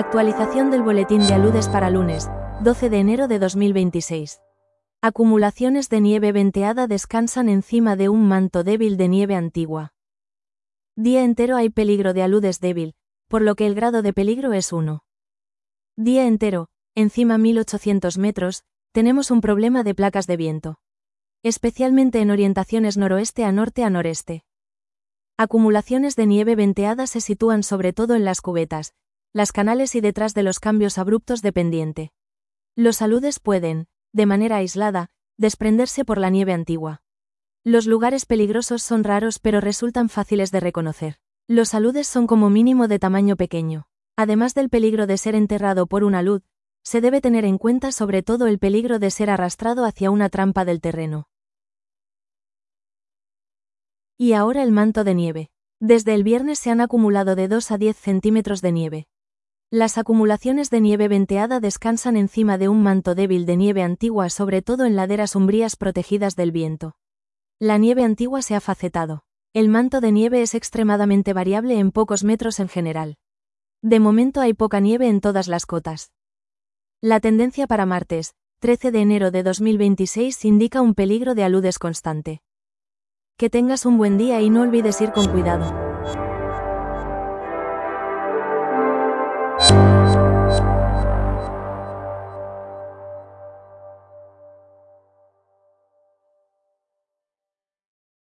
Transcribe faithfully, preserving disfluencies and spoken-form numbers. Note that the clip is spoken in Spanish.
Actualización del boletín de aludes para lunes, doce de enero de dos mil veintiséis. Acumulaciones de nieve venteada descansan encima de un manto débil de nieve antigua. Día entero hay peligro de aludes débil, por lo que el grado de peligro es uno. Día entero, encima mil ochocientos metros, tenemos un problema de placas de viento. Especialmente en orientaciones noroeste a norte a noreste. Acumulaciones de nieve venteada se sitúan sobre todo en las cubetas, las canales y detrás de los cambios abruptos de pendiente. Los aludes pueden, de manera aislada, desprenderse por la nieve antigua. Los lugares peligrosos son raros pero resultan fáciles de reconocer. Los aludes son como mínimo de tamaño pequeño. Además del peligro de ser enterrado por un alud, se debe tener en cuenta sobre todo el peligro de ser arrastrado hacia una trampa del terreno. Y ahora el manto de nieve. Desde el viernes se han acumulado de dos a diez centímetros de nieve. Las acumulaciones de nieve venteada descansan encima de un manto débil de nieve antigua, sobre todo en laderas umbrías protegidas del viento. La nieve antigua se ha facetado. El manto de nieve es extremadamente variable en pocos metros en general. De momento hay poca nieve en todas las cotas. La tendencia para martes, trece de enero de dos mil veintiséis, indica un peligro de aludes constante. Que tengas un buen día y no olvides ir con cuidado.